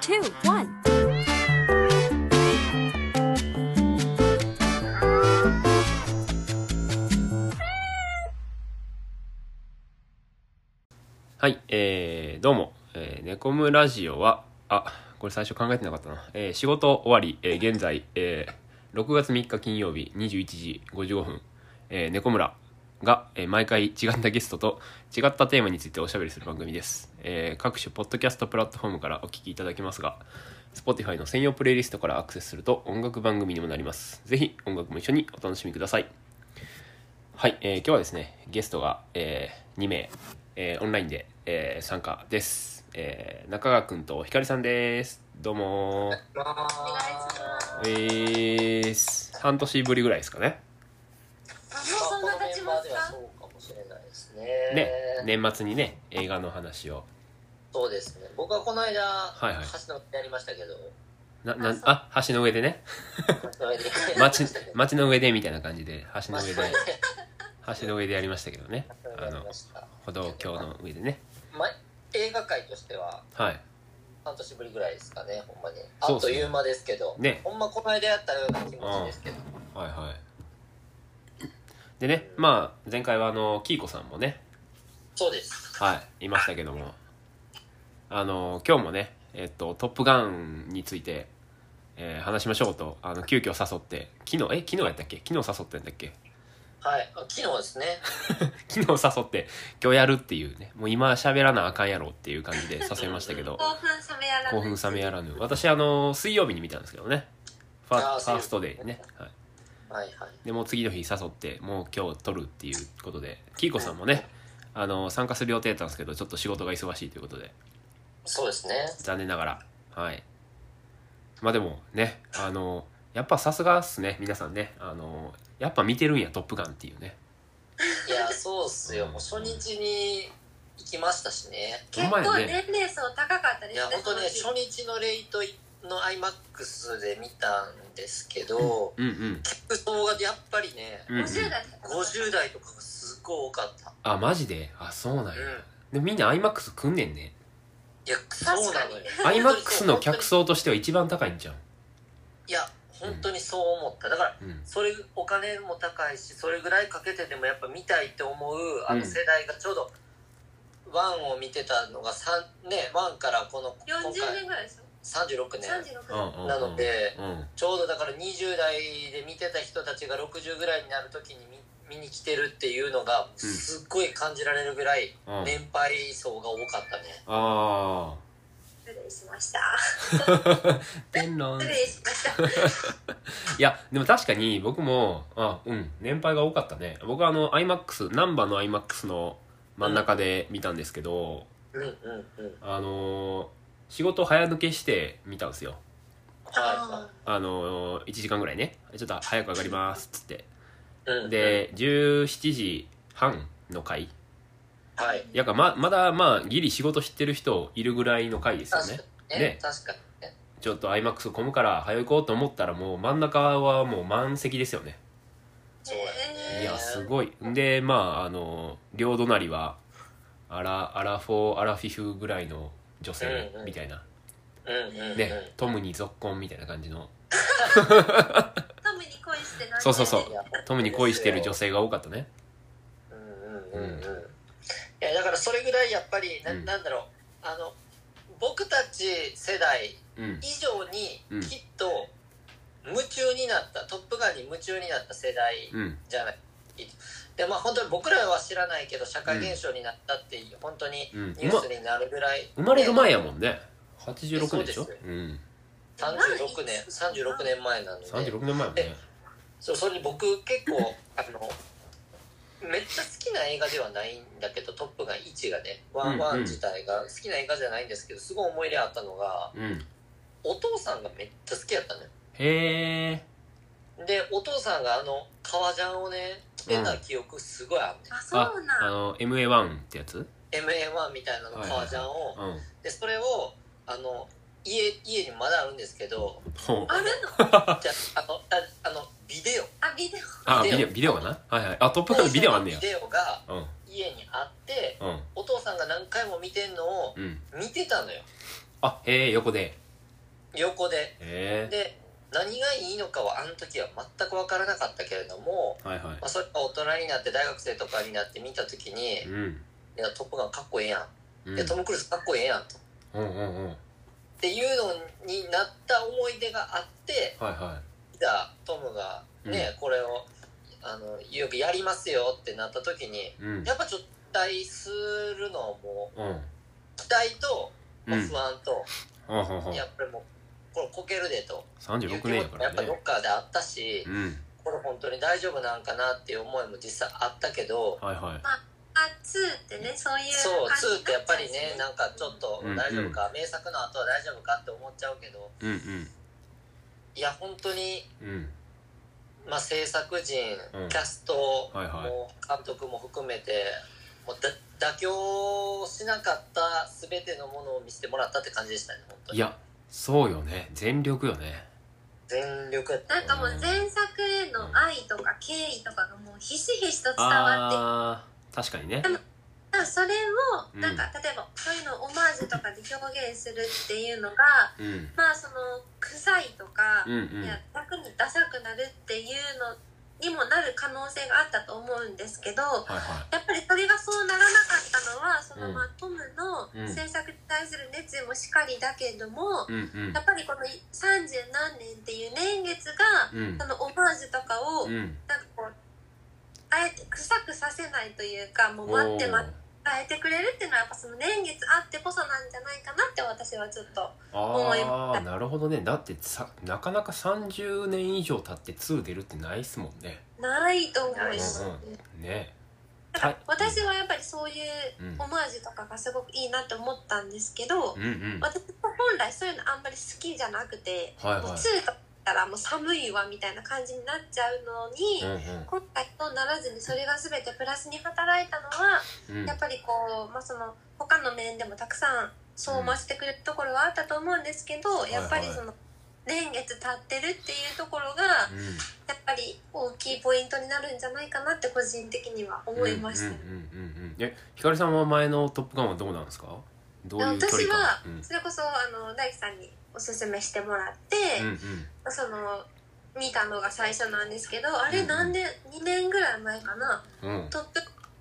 two, one. はい、どうも、ネコムラジオは、これ最初考えてなかったな。仕事終わり、現在、6月3日金曜日21時55分、ネコムラが、毎回違ったゲストと違ったテーマについておしゃべりする番組です。各種ポッドキャストプラットフォームからお聞きいただけますが、Spotify の専用プレイリストからアクセスすると音楽番組にもなります。ぜひ音楽も一緒にお楽しみください。はい、今日はですね、ゲストが、2名、オンラインで、参加です。中川くんとひかりさんです。どうもお願いします。 半年ぶりぐらいですかね。 もうそんな経ちますか？そうかもしれないですね。 年末にね、映画の話を。 そうですね。僕はこの間、 はいはい、 橋の上でやりましたけど。 橋の上でね。街の上でみたいな感じで、橋の上でやりましたけどね。歩道橋の上でね。 映画界としては、 はい。 半年ぶりぐらいですかね、ほんまに。あっという間ですけど、 ね、 ほんまこの間やったような気持ちですけど。 はいはい。でね、まあ前回はキーコさんもね、 そうです。 はい、いましたけども、今日もね、トップガンについて、話しましょうと急遽誘って、昨日やったっけ？昨日誘ってんだっけ？ はい、昨日ですね。 昨日誘って今日やるっていうね、もう今喋らなあかんやろっていう感じで誘いましたけど興奮冷めやらぬ。私水曜日に見たんですけどね、ファーストデーね、はいはいはい、でもう次の日誘ってもう今日撮るっていうことで、キーコさんもね、参加する予定だったんですけど、ちょっと仕事が忙しいということで、 そうですね、 残念ながら、はい。まあでもね、やっぱさすがっすね、皆さんね、やっぱ見てるんやトップガンっていうね。 いや、そうっすよ。もう初日に行きましたしね。 結構年齢層高かったですね。 いや、本当ね、初日のレイトの IMAX で見たんですけど、客層がやっぱりね、50代とかがすっごい多かった。 あ、マジで？あ、そうなんや。でみんな IMAX 来んねんね。 いや、そうなのよ。 IMAX の客層としては一番高いんじゃん。 いや、本当にそう思った。だから、それお金も高いし、それぐらいかけてでもやっぱ見たいって思う世代がちょうど1を見てたのが1からこの 40年ぐらいですよ。 36年なので、ちょうどだから20代で見てた人たちが60ぐらいになる時に見に来てるっていうのがすっごい感じられるぐらい年配層が多かったね。 ああ、失礼しました。 天論。 失礼しました。 いやでも確かに僕も年配が多かったね。僕はIMAX、難波の IMAX の真ん中で見たんですけど、仕事早抜けして見たんですよ。1時間ぐらいね、ちょっと早く上がりますっつって、で17時半の回、やかまだギリ仕事知ってる人いるぐらいの回ですよね。で確かにね、 ちょっと IMAX 混むから早行こうと思ったらもう真ん中はもう満席ですよね。 そうやね。 いやすごい。で両隣はアラフィフぐらいの女性みたいな、ね、トムにぞっこんみたいな感じのトムに恋してない。 そうトムに恋してる女性が多かったね。 いやだからそれぐらいやっぱりなんだろう、僕たち世代以上にきっと夢中になった、トップガンに夢中になった世代じゃない、で本当に僕らは知らないけど社会現象になったっていう、本当にニュースになるぐらい、 生まれる前やもんね。86年でしょ。 36年前なので。 36年前もね。 それに僕結構めっちゃ好きな映画ではないんだけど、トップガン1がね、1自体が好きな映画じゃないんですけど、すごい思い入れあったのが、お父さんがめっちゃ好きやったのよ。 へー。でお父さんが革ジャンをね着てた記憶すごいあるね。 あ、そうなん。 MA1 ってやつ？ MA1 みたいなの革ジャンを、でそれを家にまだあるんですけど、 あるの？ じゃビデオ。 ビデオかな。はいはい。トップガンのビデオあんねや。 ビデオが家にあって、お父さんが何回も見てんのを見てたのよ。 横で。 横で、で何がいいのかはあの時は全く分からなかったけれども、 はいはい、 まあ、それが大人になって大学生とかになって見た時に、 うん、 いやトップガンかっこええやん、 うん、 いやトム・クルーズかっこええやんと、 うんうんうん、 っていうのになった思い出があって、 はいはい、 じゃあトムがね、これをよくやりますよってなった時に、やっぱちょっと期待するのも、期待と、まあ、不安と、やっぱりもうこれこけるでと 36年やからね、 やっぱどっかであったし、これ本当に大丈夫なんかなっていう思いも実際あったけど、 はいはい、 まあ2ってね、そういうそう2ってやっぱりね、なんかちょっと大丈夫か、名作の後は大丈夫かって思っちゃうけど、いや本当に、まあ、制作陣、キャストも監督も含めてもう妥協しなかった全てのものを見せてもらったって感じでしたね、本当に。 いやそうよね、全力よね、 全力。 なんかもう前作への愛とか敬意とかがもうひしひしと伝わって、 確かにね。 それをなんか、例えばそういうのをオマージュとかで表現するっていうのが、まあその臭いとか、いや逆にダサくなるっていうのにもなる可能性があったと思うんですけど、やっぱりそれがそうならなかったのはその、まあ、トムの制作に対する熱意もしかりだけども、やっぱりこの30何年っていう年月が、そのオマージュとかを、なんかこうあえて臭くさせないというか、もう待って待って変えてくれるっていうのはやっぱその年月あってこそなんじゃないかなって私はちょっと思いました。 なるほどね。だってなかなか30年以上経って2出るってないっすもんね。 ないと思います、 ね。 私はやっぱりそういうオマージュとかがすごくいいなと思ったんですけど、私本来そういうのあんまり好きじゃなくて、もう2とたらもう寒いわみたいな感じになっちゃうのに、今回とならずにそれが全てプラスに働いたのは、やっぱりこう、まあ、その他の面でもたくさんそう増してくれるところはあったと思うんですけど、やっぱりその年月経ってるっていうところが、やっぱり大きいポイントになるんじゃないかなって個人的には思いました。 ひかりさんは前のトップガンはどうなんですか？どういう距離感？ 私はそれこそ大樹さんにおすすめしてもらって、その見たのが最初なんですけど、あれなんで2年ぐらい前かな、トップ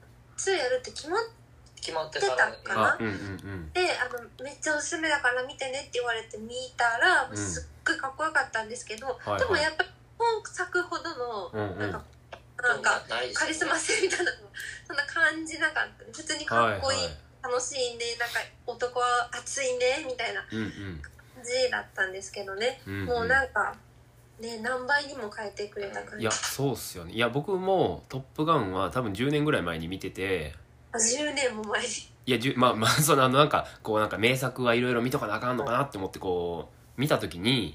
2やるって決まってたかな、でめっちゃおすすめだから見てねって言われて見たら、すっごいかっこよかったんですけど、でもやっぱり本作ほどのなんかカリスマ性みたいなのそんな感じなかった。普通にかっこいい、楽しいね、なんか男は熱いねみたいな感じだったんですけどね、もうなんかね、何倍にも変えてくれた感じ。 いやそうっすよね。いや僕もトップガンは多分10年ぐらい前に見てて、 10年も前に、 いやまあそのなんかこうなんか名作はいろいろ見とかなあかんのかなって思ってこう見た時に、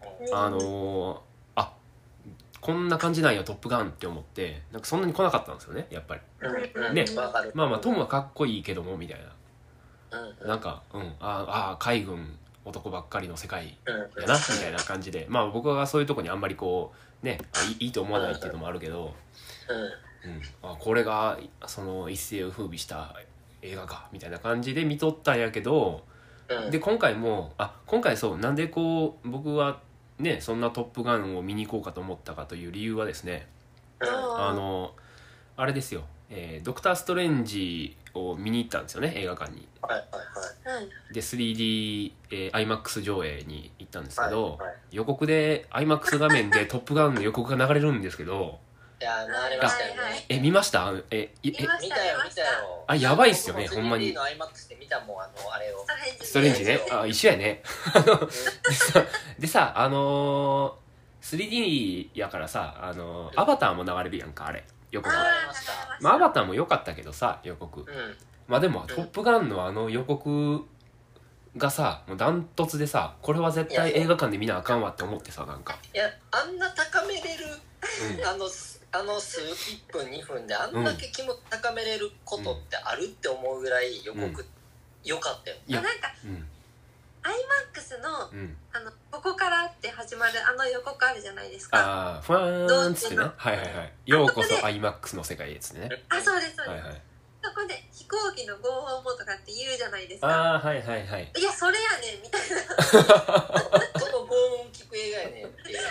こんな感じなんやトップガンって思って、なんかそんなに来なかったんですよね、やっぱりね。まあトムはかっこいいけどもみたいな、なんか海軍男ばっかりの世界やなみたいな感じで、まあ僕はそういうとこにあんまりこうねいいと思わないっていうのもあるけど、これがその一世を風靡した映画かみたいな感じで見とったんやけど、で今回そうなんでこう僕はねそんなトップガンを見に行こうかと思ったかという理由はですね、あれですよ、ドクターストレンジを見に行ったんですよね、映画館に。で 3D、IMAX 上映に行ったんですけど、予告で IMAX 画面でトップガンの予告が流れるんですけど、 いや流れましたよね。 見ました？ 見たよ。 やばいっすよね、ほんまに。 3D の IMAX で見たもん、あれをストレンジね。 一緒やねでさ3D やからさアバターも流れるやんか、あれ予告。アバターも良かったけどさ予告、まあでもトップガンの予告がさもうダントツでさ、これは絶対映画館で見なあかんわって思ってさ、なんかいやあんな高めれる数1分2分であんだけ気も高めれることってあるって思うぐらい予告良かったよ。 なんかIMAX のここからって始まる予告あるじゃないですか。 ファーンっつってね、ようこそ IMAX の世界へっつってね。 そうですそうです。そこで飛行機の号砲もとかって言うじゃないですか。 いやそれやねんみたいなやねんっていう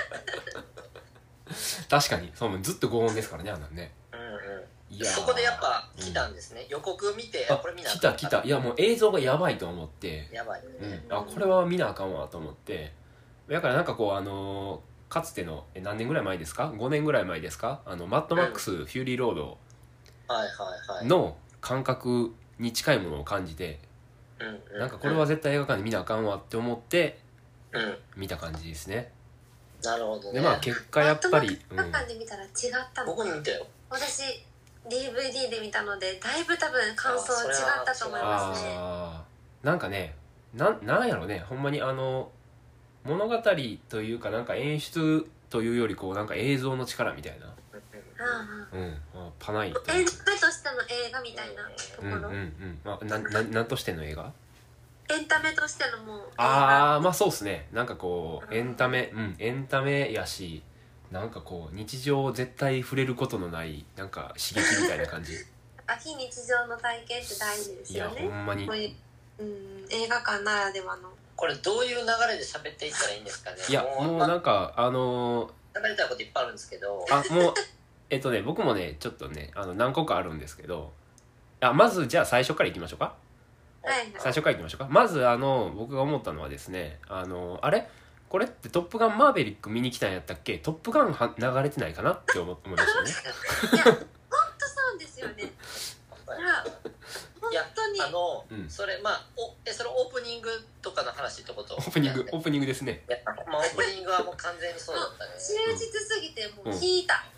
確かにそうずっと5音ですからねあんなんね。 いやそこでやっぱ来たんですね、予告見てこれ見なあかん来たいやもう映像がやばいと思って、 やばいね、 あこれは見なあかんわと思って、だからなんかこうかつての何年ぐらい前ですか、5年ぐらい前ですか、マッドマックス、フューリーロードの感覚に近いものを感じて、なんかこれは絶対映画館で見なあかんわって思って見た感じですね。 なるほどね。 でまあ結果やっぱり映画館で見たら違ったの。 僕も見たよ。 私 DVD で見たのでだいぶ多分感想違ったと思いますね。 なんかねなんやろね、ほんまに物語というかなんか演出というよりこうなんか映像の力みたいな、パナイとエンタメとしての映画みたいなところ、 なんとしての映画、 エンタメとしてのもうまあそうっすね、なんかこうエンタメやし、なんかこう日常絶対触れることのないなんか刺激みたいな感じ非日常の体験って大事ですよね。 いやほんまにこういう、映画館ならではの。 これどういう流れで喋っていったらいいんですかね。 いやもうなんか喋りたいこといっぱいあるんですけど、 もう僕もねちょっとね何個かあるんですけど、まずじゃあ最初からいきましょうか。最初からいきましょうか。まず僕が思ったのはですね、あれこれってトップガンマーヴェリック見に来たんやったっけ、トップガン流れてないかなって思いましたねいや本当そうですよね。いや本当にそれそれオープニングとかの話ってこと？ オープニングですね。 オープニングはもう完全にそうだったね。 忠実すぎてもう引いた。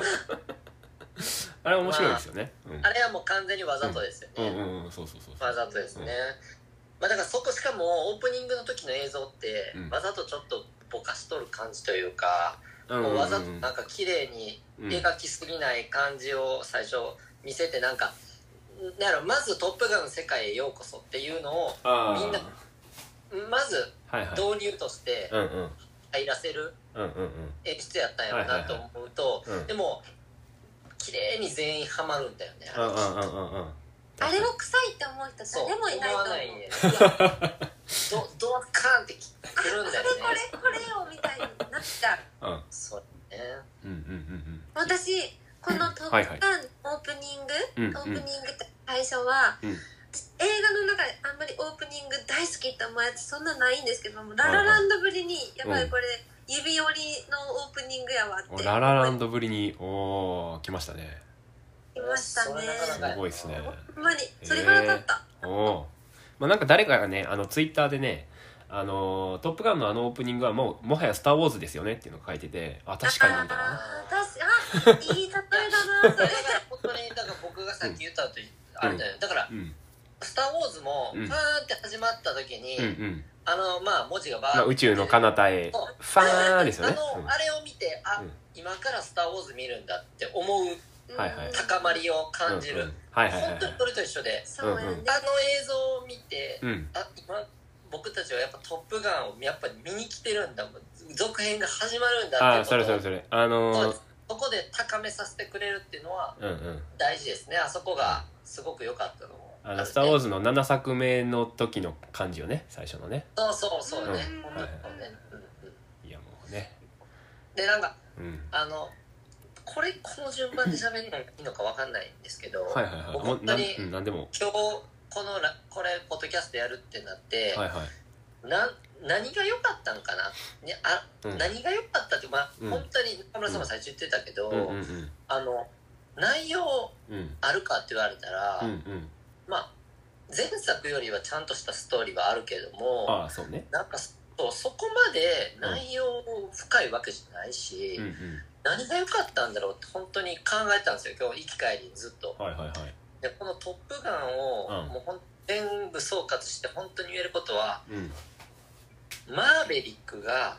あれ面白いですよね。 あれはもう完全にわざとですよね。 そうわざとですね。だからそこしかもオープニングの時の映像ってわざとちょっとぼかしとる感じというか、もうわざとなんか綺麗に描きすぎない感じを最初見せて、なんかまず「トップガン」の世界へようこそっていうのをみんなまず導入として入らせる演出やったんやろうなと思うと、でも綺麗に全員ハマるんだよね。 あれを臭いって思う人誰もいないと思う。思わないね。 ドアカーンってくるんだよね。 これよみたいになっちゃう。 そうね。 私このトップガンオープニングって最初は映画の中であんまりオープニング大好きって思うやつそんなないんですけども、ララランドぶりにやっぱりこれ指折りのオープニングやわって。 ララランドぶりに来ましたね。 来ましたね。 すごいですね。 ほんまに鳥肌立った。 なんか誰かがねツイッターでねトップガンのオープニングはもはやスターウォーズですよねっていうのが書いてて、確かにみたいな。 いい例えだなそれ。 本当にだから僕がさっき言ったとあれだよ。だからスターウォーズもファーンって始まった時に文字がバーッ宇宙の彼方へファーンですよね。 あれを見て今からスターウォーズ見るんだって思う高まりを感じる。本当にそれと一緒で、映像を見て今僕たちはやっぱ「トップガン」をやっぱり見に来てるんだ、続編が始まるんだっていうことをそこで高めさせてくれるっていうのは大事ですね。あそこがすごく良かったのもスター・ウォーズの7作目の時の感じよね、最初のね。 そうね。 いやもうねでなんかこの順番で喋るのがいいのか分かんないんですけど、僕本当に今日これポッドキャストやるってなって何が良かったんかな、何が良かったって本当に中村さんも最初言ってたけど、内容あるかって言われたら前作よりはちゃんとしたストーリーはあるけども、なんかそこまで内容深いわけじゃないし、何が良かったんだろうって本当に考えたんですよ、今日行き帰りにずっと。でこの「トップガン」をもう全部総括して本当に言えることは、マーヴェリックが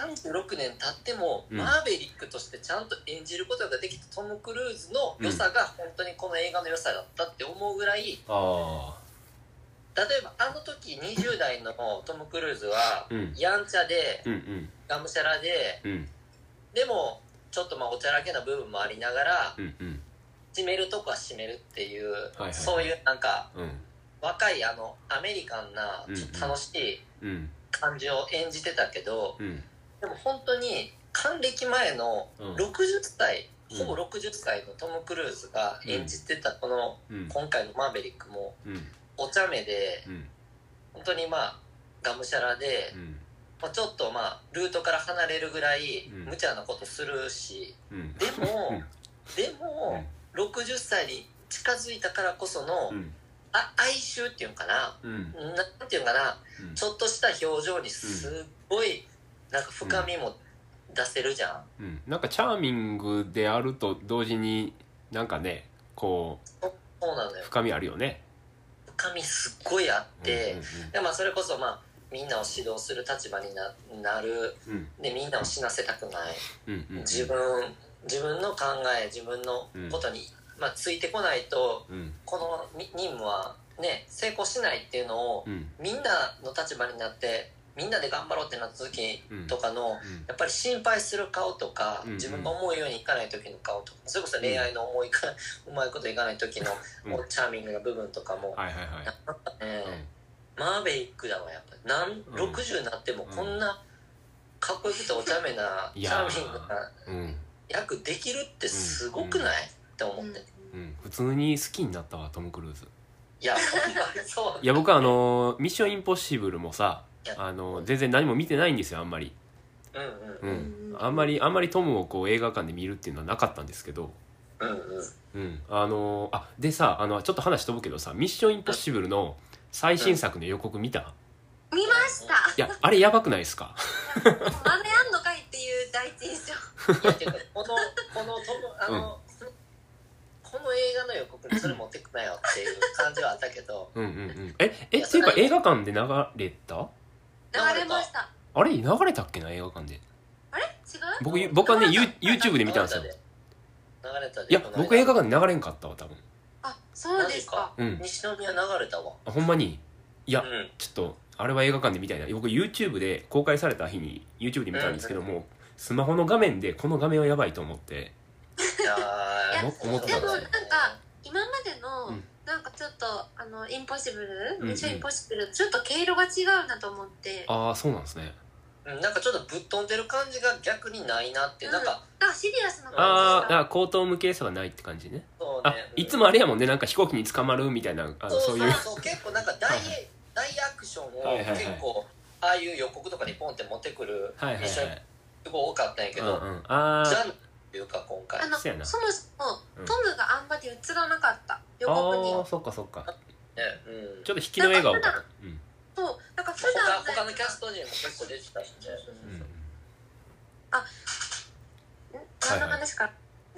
36年経ってもマーヴェリックとしてちゃんと演じることができたトム・クルーズの良さが本当にこの映画の良さだったって思うぐらい、例えばあの時20代のトム・クルーズはやんちゃでがむしゃらで、でもちょっとおちゃらけな部分もありながら締めるとこは締めるっていう、そういうなんか若いアメリカンなちょっと楽しい感じを演じてたけど、 でも本当に還暦前の60歳、ほぼ60歳のトム・クルーズが演じてたこの、今回のマーヴェリックも、お茶目で、本当にまあがむしゃらで、まあ、ちょっとまあルートから離れるぐらい無茶なことするし、でも60歳に近づいたからこその、哀愁っていうんかな、なんていうんかな、ちょっとした表情にすごいなんか深みも出せるじゃん、 なんかチャーミングであると同時になんかねこうそうなのよ、 深みあるよね。 深みすっごいあって、でまあそれこそまあみんなを指導する立場になる、でみんなを死なせたくない、自分の考え自分のことに、まあ、ついてこないと、この任務はね成功しないっていうのを、みんなの立場になってみんなで頑張ろうってなった時とかの、やっぱり心配する顔とか、自分が思うようにいかない時の顔とか、それこそ恋愛のうまいこといかない時の、チャーミングな部分とかも、なんかね、マーヴェリックだわやっぱり60になってもこんなかっこよくてお茶目なチャーミングな役できるってすごくない、って思って、 普通に好きになったわトム・クルーズ。 いやほんまにそう。 いや僕はミッションインポッシブルもさ全然何も見てないんですよあんまり。あんまりトムをこう映画館で見るっていうのはなかったんですけど、でさちょっと話飛ぶけどさ、ミッションインポッシブルの最新作の予告見た？ 見ました。 いやあれやばくないですか？ まだやんのかいっていう第一印象。 いやてかこの映画の予告にそれ持ってくなよっていう感じはあったけどっていうか映画館で流れた？ 流れました。 あれ流れたっけな映画館で。 あれ違う？ 僕はね YouTube で見たんですよ。 流れたで。 いや僕映画館で流れんかったわ多分。 あ、そうですか。 西宮流れたわ。 ほんまに？いや、ちょっとあれは映画館で見たいな。僕 YouTube で公開された日に YouTube で見たんですけども、スマホの画面でこの画面はやばいと思って思ってたんですよ。 でもなんか今までのなんかちょっとインポッシブル、ミッションインポッシブルちょっと毛色が違うなと思って。 ああそうなんですね。 なんかちょっとぶっ飛んでる感じが逆にないなって、なんかシリアスな感じ。 口頭無形さがないって感じね。 そうね、 いつもあれやもんね、なんか飛行機に捕まるみたいなそういう結構なんか大アクションを結構ああいう予告とかにポンって持ってくるミッションすごい多かったんやけど、じゃんっていうか今回そもそもトムがあんまり映らなかった予告に。 そっかそっか、 ちょっと引きの笑顔か。 そうなんか普段他のキャスト陣も結構出てたしね。 何の話か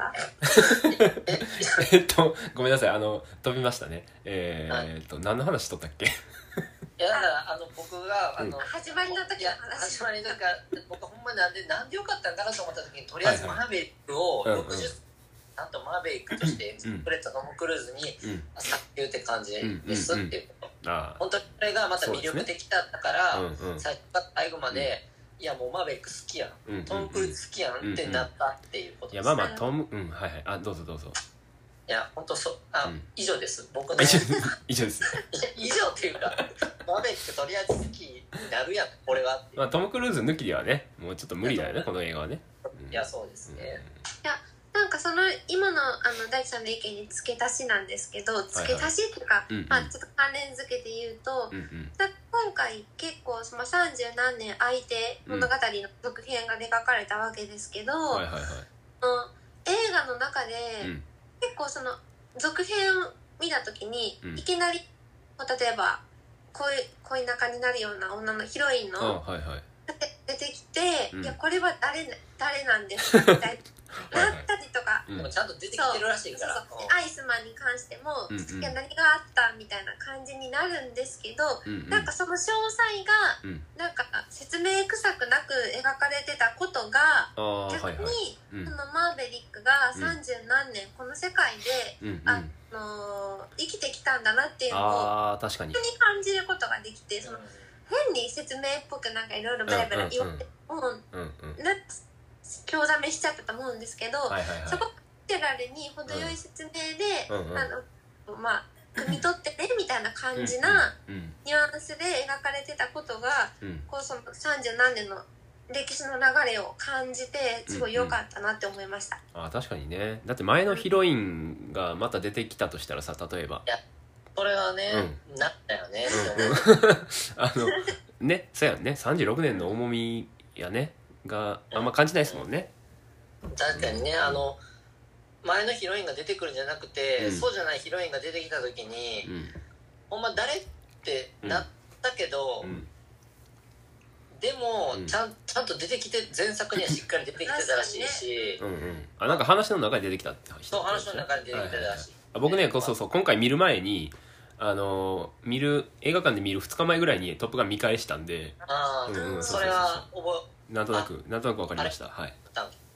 ごめんなさい飛びましたね。何の話しとったっけ？ いやだから僕が始まりの時の話。 始まりの時から僕ほんまになんでよかったんかなと思った時に、とりあえずマーヴェリックを60あとマーヴェリックとして演じてくれたトム・クルーズにさっき言うって感じですっていうこと。本当にこれがまた魅力的だったから最初から最後までいやもうマーヴェリック好きやん、トム・クルーズ好きやんってなったっていうことです。 いやまあトムどうぞどうぞ。 いや本当以上です。僕の以上です。 以上っていうかマーヴェリックとりあえず好きになるやんこれは。 まあトム・クルーズ抜きではねもうちょっと無理だよねこの映画はね。 いやそうですね。 いやなんか今の大地さんの意見に付け足しなんですけど、付け足しっていうか、まあちょっと関連付けて言うと、今回結構30何年空いて物語の続編が描かれたわけですけど、映画の中で結構続編見た時にいきなり例えば恋仲になるような女のヒロインの出てきて、いやこれは誰なんですかみたいなったりとか、 でもちゃんと出てきてるらしいから、 アイスマンに関しても、いや何があったみたいな感じになるんですけど、なんかその詳細がなんか説明臭くなく描かれてたことが逆にそのマーヴェリックが30何年この世界で生きてきたんだなっていうのを確かに感じることができて、変に説明っぽくなんかいろいろベラベラ言われて興ざめしちゃったと思うんですけど、そこテラルに程よい説明でまあ汲み取ってねみたいな感じなニュアンスで描かれてたことがこう30何年の歴史の流れを感じてすごい良かったなって思いました、 あ確かにね。だって前のヒロインがまた出てきたとしたらさ、例えばいやそれはね、なったよね、 ね、そうやんね。36年の重みやねがあんま感じないですもんね。 確かにね、前のヒロインが出てくるんじゃなくて、そうじゃないヒロインが出てきた時に、ほんま誰ってなったけど、でも、ちゃんと出てきて、前作にはしっかり出てきてたらしいし、 なんか話の中で出てきたってそう、話の中で出てきてたらしい。 僕ね、そう今回見る前に映画館で見る2日前ぐらいに「トップガン」見返したんで、 それはなんとなく分かりました。はい。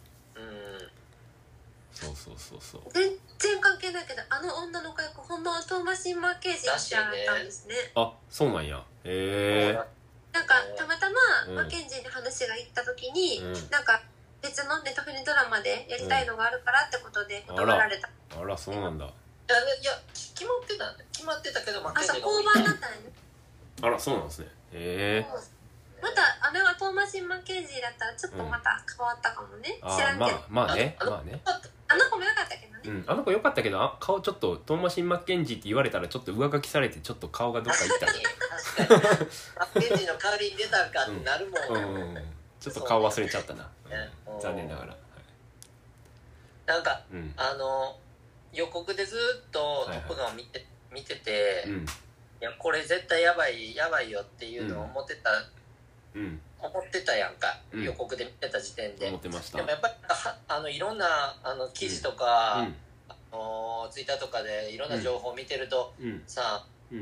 そう全然関係ないけど、あの女の子役ほんまはトーマシン・マッケージーだったんですね。 あ、そうなんや。へえ。 なんかたまたまマッケンジーに話が行った時に、なんか別のネットフリドラマでやりたいのがあるからってことで断られた。 あら、そうなんだ。いや決まってたけど、マッケンジーが交番だったんやね。 あら、そうなんですね。へえ。 またあれはトーマシン・マッケンジーだったらちょっとまた変わったかもね、知らんけど。 まあね。 あの子も良かったけどね。 あの子良かったけど、顔ちょっとトーマシン・マッケンジーって言われたらちょっと上書きされて、ちょっと顔がどっか行った。 確かにマッケンジーの代わりに出たんかってなるもん。 ちょっと顔忘れちゃったな。残念ながら。 なんか予告でずっとトップガンを見てて、いやこれ絶対やばいよっていうのを思ってたやんか、予告で見てた時点で。 思ってました。 でもやっぱりいろんな記事とか、ツイッターとかでいろんな情報を見てると、さ、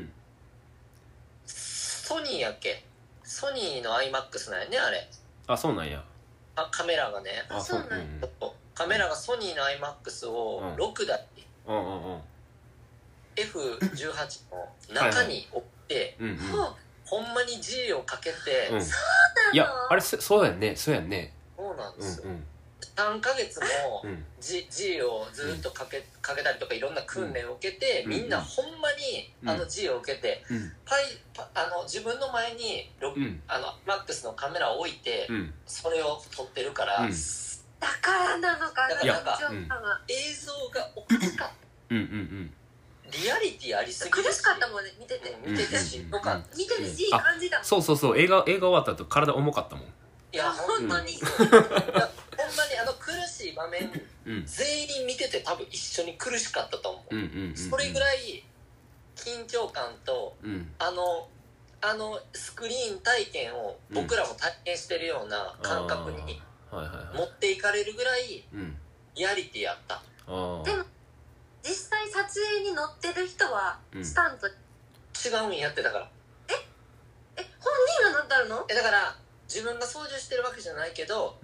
ソニーやっけ、ソニーの IMAX なんやね、あれ。あ、 そうなんや。 カメラがね、 そうなんや。 カメラがソニーの IMAX を6台、F18 の中に置いて、ほんまに G をかけて、 そうなの。 いや、あれそうやんね。そうなんですよ。3ヶ月も G をずっとかけたりとかいろんな訓練を受けて、みんなほんまにG を受けて、自分の前にMAX のカメラを置いて、それを撮ってるから、 だからなのかな。 映像がおかしかった。リアリティありすぎるし、 苦しかったもんね、見ててしんどかった、 見ててし感じたもん。 そう映画終わった後体重かったもん。 いや本当にほんまに苦しい場面、全員見てて多分一緒に苦しかったと思う。それぐらい緊張感と、スクリーン体験を僕らも体験してるような感覚に持っていかれるぐらいリアリティあった。 でも実際撮影に乗ってる人はスタント、 違うんやって。だから本人が乗ってるの？ だから自分が操縦してるわけじゃないけど、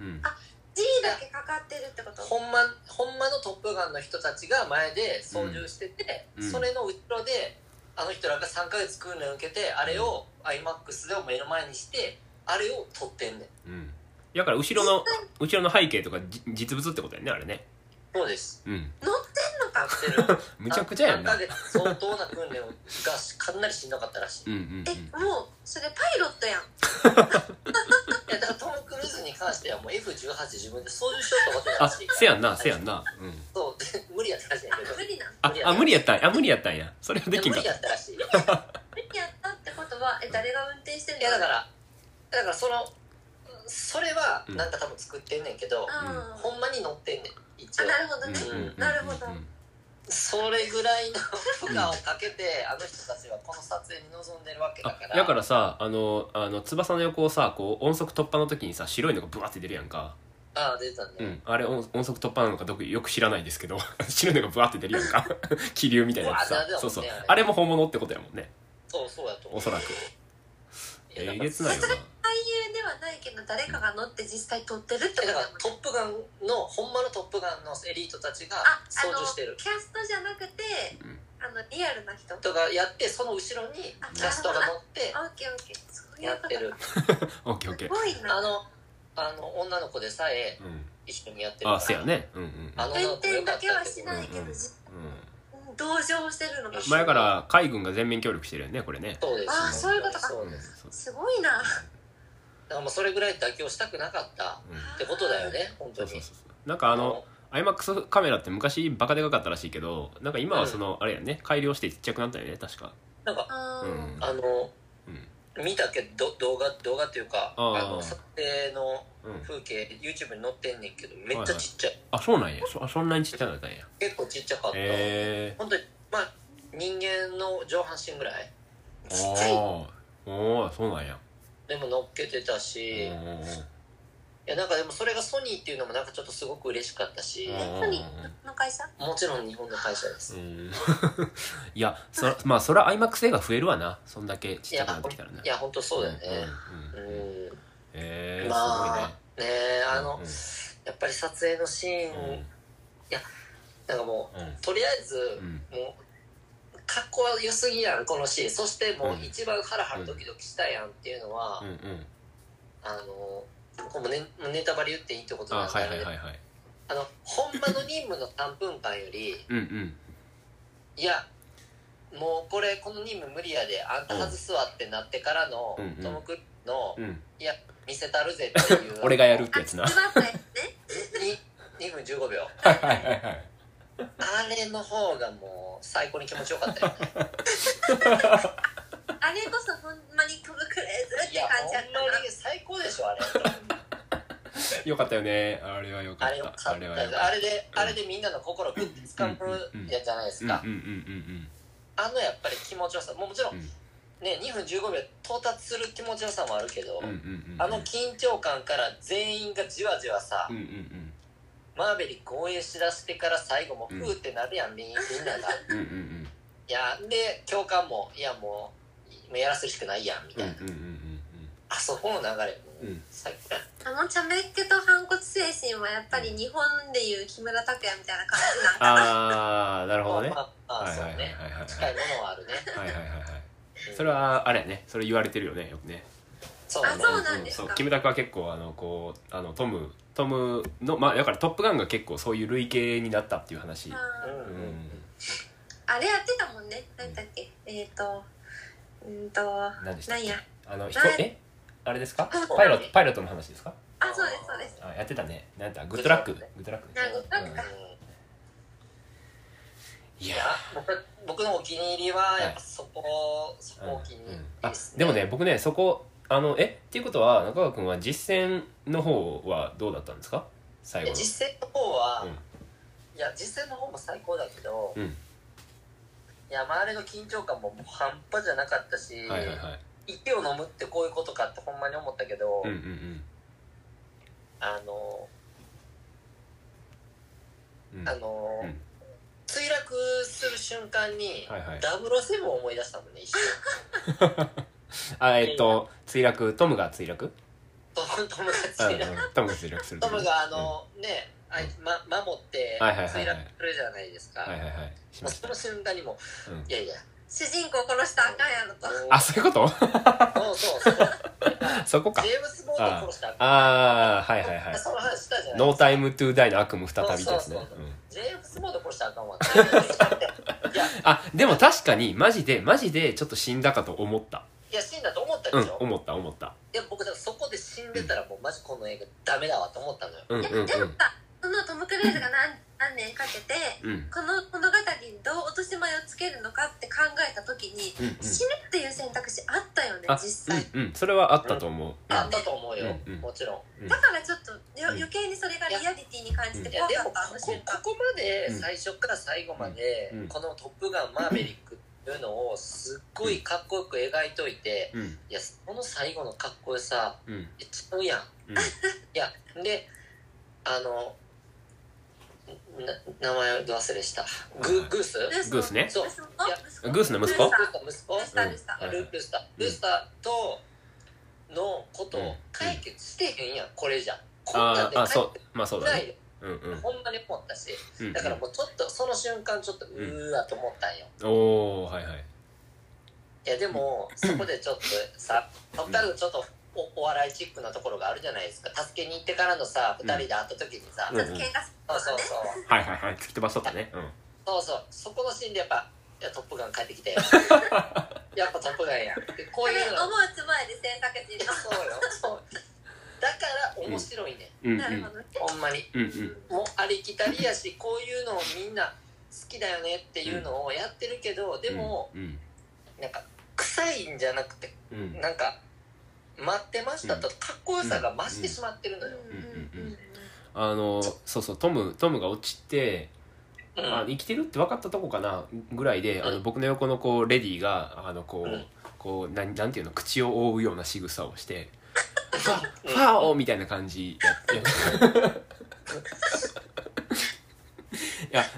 G だけかかってるってこと？ ほんまのトップガンの人たちが前で操縦してて、それの後ろであの人らが3ヶ月訓練を受けて、あれを IMAX で目の前にしてあれを撮ってんねん。 だから後ろの背景とか実物ってことやね、あれね。 そうです。 乗ってんのか。 むちゃくちゃやんな。 3ヶ月相当な訓練がかなりしんどかったらしい。 もうそれパイロットやん。 いやだからトム・クルーズに関してはもう F18 自分で操縦しようと思ってたらしい。 せやんな。 そうで無理やったらしいんやけど。 無理やったんや。それはできんかった。 無理やったらしい。 無理やったってことは誰が運転してんの？ いやだからそれはなんか多分作ってんねんけど、ほんまに乗ってんねん一応。 なるほどね。なるほど。 それぐらいの負荷をかけてあの人たちはこの撮影に臨んでるわけだから。 だからさ、翼の横をさ、こう音速突破の時にさ、白いのがブワって出るやんか。 出たね。 あれ音速突破なのかよく知らないですけど白いのがブワって出るやんか気流みたいなやつさ。そうあれも本物ってことやもんね。 そうやと思う。 おそらく。えげつないよな。 俳優ではないけど誰かが乗って実際撮ってるってことだからトップガンのほんまのトップガンのエリートたちが操縦してる。 キャストじゃなくてリアルな人とかやって、その後ろにキャストが乗ってやってる。 オッケー。 すごいな。 女の子でさえ一緒にやってるから。せやね。 運転だけはしないけど同乗してるのが前から海軍が全面協力してるよね、これね。 そうです。 そういうことか。すごいな。 からもうそれぐらい妥協したくなかったってことだよね、本当に。 そうなんかIMAX カメラって昔バカでかかったらしいけど、なんか今はあれやね、改良してちっちゃくなったよね、確か。 なんか見たけど動画っていうか撮影の風景、YouTube に載ってんねんけど、めっちゃちっちゃい。 あ、そうなんや。そんなにちっちゃかったんや。 結構ちっちゃかった。本当にまあ人間の上半身ぐらいちっちゃい。 そうなんや。 でも乗っけてたし、いやなんかでもそれがソニーっていうのもなんかちょっとすごく嬉しかったし。 ソニーの会社？ もちろん日本の会社です。 いやまあそれは IMAX 映画増えるわな、そんだけちっちゃくなってきたらね。 いや本当そうだよね。 まあねやっぱり撮影のシーン、いやなんかもうとりあえずもう格好は良すぎやんこのシーン。そしてもう一番ハラハラドキドキしたやんっていうのはこれもネタバレ言っていいってことなんだけど、ほんまの任務の3分間よりいやもうこの任務無理やであんた外すわってなってからのトム・クルーズのいや見せたるぜっていう俺がやるってやつな。2 分15秒あれの方がもう最高に気持ちよかったよね。 あれこそほんまにトム・クルーズって感じやったな。 ほんまに最高でしょあれ。 よかったよね、あれはよかった。 あれでみんなの心をグッて掴むやつじゃないですか。やっぱり気持ちよさもちろんね2分15秒到達する気持ちよさもあるけど、緊張感から全員がじわじわさマーベリック応援しだしてから最後もフーってなるやんみんなが。いやで共感もいやもうやらせるしかないやんみたいな。あそこの流れ最高やん。 茶目っ気と反骨精神はやっぱり日本でいう木村拓哉みたいな感じなんかな。 なるほどね。 そうね、近いものはあるね。 それはあれやね、それ言われてるよね、よくね。 そうなんですか。 キムタクは結構トムのだからトップガンが結構そういう類型になったっていう話。 あれやってたもんね。なんだっけ、 何でしたっけ。 なんやあれですか？パイロットの話ですか？ そうです。 やってたね。なんだグッドラック。いや僕のお気に入りはやっぱそこお気に入りですね。でもね僕ねそこっていうことは中川君は実践の方はどうだったんですか？最後の実践の方は、いや実践の方も最高だけど、いやあれの緊張感も半端じゃなかったし、息を飲むってこういうことかってほんまに思ったけど、墜落する瞬間に007を思い出したもんね一瞬。 墜落トムが墜落トムが墜落する。 トムが守って墜落するじゃないですか。その瞬間にもいやいや主人公殺したらあかんやろと。 あ、そういうこと？ そうそこか。 ジェームス・ボンド殺したらあかん。その話したじゃないですか。 ノータイムトゥーダイの悪夢再びですね。 ジェームス・ボンド殺したらあかんわ。 でも確かにマジでちょっと死んだかと思った。 いや死んだと思ったでしょ。 思った。 いや僕そこで死んでたらもうマジこの映画ダメだわと思ったのよ。 でもさ、そのトム・クルーズが何年かけて、この物語にどう落とし前をつけるのかって考えた時に、死ぬっていう選択肢あったよね実際。 それはあったと思う。 あったと思うよ、もちろん。 だからちょっと余計にそれがリアリティに感じて怖かった。 ここまで最初から最後までこの「トップガンマーヴェリック」っていうのをすっごいかっこよく描いといて、いやその最後のかっこよさちゃうやん。いやで名前を忘れした。グースね。そう。 グースの息子。 ルスターとのことを解決してへんやんこれじゃ。こんなんで解決しないよ。ほんまに思ったし、だからもうちょっとその瞬間ちょっとわと思ったんよ。 おおはいはい。 いやでもそこでちょっとさ、トッタルちょっとお笑いチックなところがあるじゃないですか。助けに行ってからのさ2人で会った時にさ、 ちょっと喧嘩する。 そうはい突き飛ばしとったね。 そこのシーンでやっぱいやトップガン帰ってきてやっぱトップガンやこういうの思うつ前で制作陣のそうよ面白いね、 なるほどね、 ほんまに、もうありきたりやし、こういうのをみんな好きだよねっていうのをやってるけど、でも、なんか臭いんじゃなくて、なんか待ってましたとかっこよさが増してしまってるのよ。 そうそう、トムが落ちて、生きてるって分かったとこかなぐらいで、僕の横のこうレディがこうなんていうの、口を覆うような仕草をしてファオみたいな感じやっていや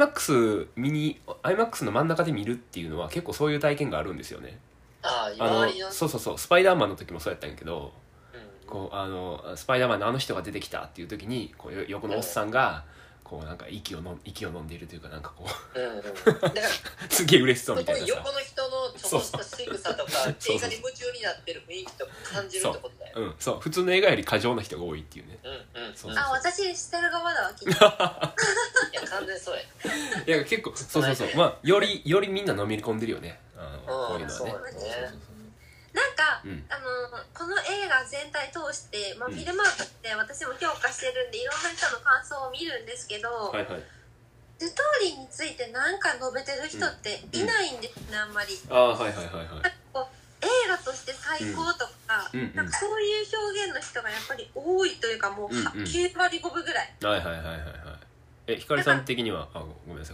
IMAX の真ん中で見るっていうのは結構そういう体験があるんですよね。そうスパイダーマンの時もそうやったんやけど、こうスパイダーマンのあの人が出てきたっていう時にこう横のおっさんがこうなんか息を飲んでいるというか、なんかこう、だからすげえ嬉しそうみたいなさ、 横の人のちょっとした仕草とか映画に夢中になってる雰囲気とか感じるってことだよ。 そう普通の映画より過剰な人が多いっていうね。 私してる側だわ、きっと。いや完全そうや。 いや結構そうまあよりみんな飲み込んでるよね、こういうのはね。 なんか、この映画全体通して、フィルマークって私も評価してるんでいろんな人の感想を見るんですけど、ストーリーについて何か述べてる人っていないんですね、あんまり。映画として最高とか、なんかそういう表現の人がやっぱり多いというか、もう9割5分ぐらい。 ひかりさん的にはごめんなさい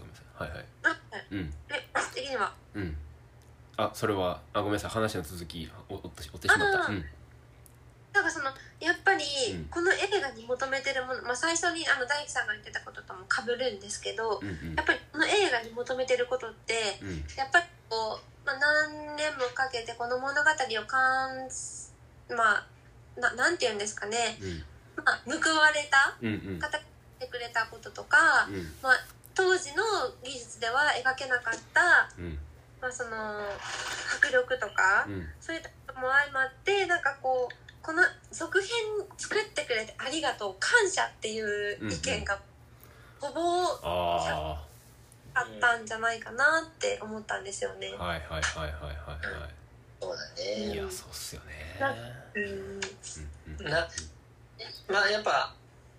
私的にはそれはごめんなさい、話の続き追ってしまった。 なんかやっぱりこの映画に求めてるもの、最初に大樹さんが言ってたこととも被るんですけど、やっぱりこの映画に求めてることって、やっぱりこう、何年もかけてこの物語をなんて言うんですかね、報われた方がしてくれたこととか、当時の技術では描けなかったその迫力とか、そういったことも相まって、なんかこの続編作ってくれてありがとう、感謝っていう意見がほぼあったんじゃないかなって思ったんですよね。 そうだね。 いや、そうっすよね。 やっぱ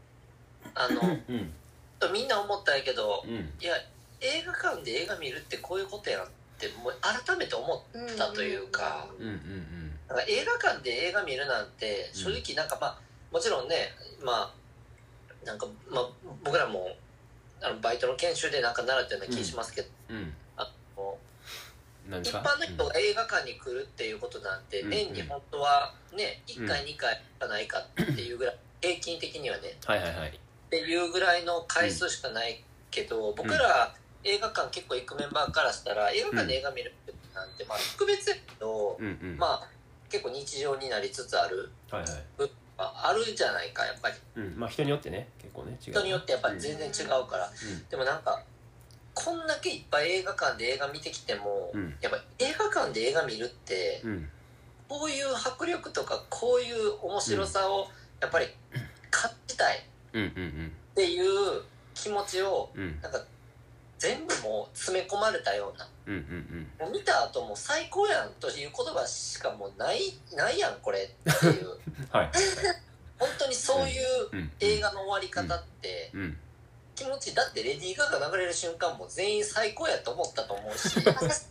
みんな思ったんやけど、いや映画館で映画見るってこういうことやんってもう改めて思ったというか、なんか映画館で映画見るなんて正直なんかもちろんね、なんか僕らもバイトの研修でなんか習ったような気しますけど、一般の人が映画館に来るっていうことなんて年に本当はね1回2回かないかっていうぐらい、平均的にはねっていうぐらいの回数しかないけど、僕ら映画館結構行くメンバーからしたら映画館で映画見るなんて特別やけど、結構日常になりつつあるあるじゃないか、やっぱり。 人によってね、結構ね違う、人によってやっぱり全然違うから、でもなんかこんだけいっぱい映画館で映画見てきても、やっぱ映画館で映画見るって、こういう迫力とかこういう面白さをやっぱり感じたいっていう気持ちをなんか全部もう詰め込まれたような、見た後も最高やんという言葉しかもうないやんこれっていう本当にそういう映画の終わり方って気持ちいい。だってレディー・ガガ流れる瞬間も全員最高やと思ったと思うし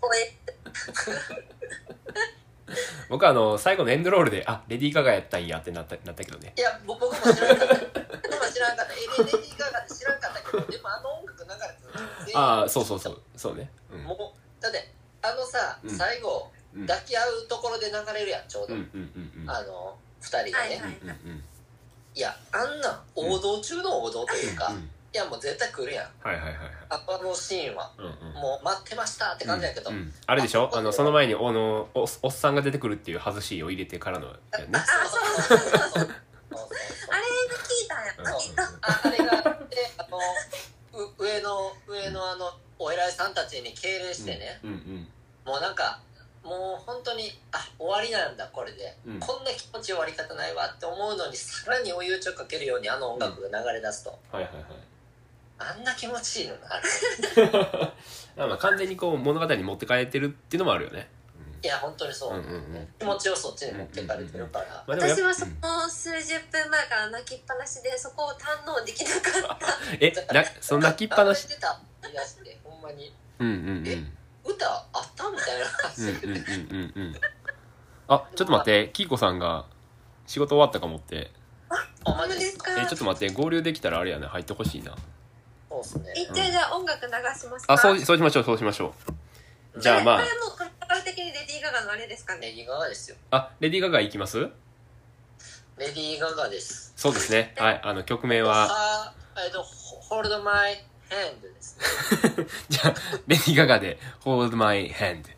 僕は最後のエンドロールでレディー・ガガやったんやってなったけどね。 いや僕も知らなかったレディー・ガガって知らんかったけど、でも音楽流れて全員そうね、 もうだってさ、最後抱き合うところで流れるやん、ちょうど2人がね、いやあんな王道中の王道というか、いやもう絶対来るやん、シーンは、もう待ってましたって感じやけど、 あれでしょ、その前におっさんが出てくるっていう外しを入れてからのやね。 あれで聞いたんやきっと。 あれがで上のお偉いさんたちに敬礼してね、もうなんかもう本当に終わりなんだこれで、こんな気持ちいい終わり方ないわって思うのに、さらに追い打ちをかけるように音楽が流れ出すと、あんな気持ちいいのがある完全にこう物語に持って帰ってるっていうのもあるよね。 いや本当にそう、気持ちをそっちに持っていかれてるから、 私はその数十分前から泣きっぱなしでそこを堪能できなかったその泣きっぱなし出た言い出してほんまに歌あったみたいな感じあ、ちょっと待って、キーコさんが仕事終わったかもって。 マジですか？ ちょっと待って、合流できたらあれやね、入ってほしいな。 そうですね。 じゃあ音楽流しますか？ あ、そうしましょう、そうしましょう。じゃあまあ。 これも感覚的にレディー・ガガのあれですかね？ レディー・ガガですよ。 あ、レディー・ガガ行きます？ レディー・ガガです。 そうですね。はい、曲名は。 Hold My Hand ですね。 じゃあ、レディー・ガガで Hold My Hand。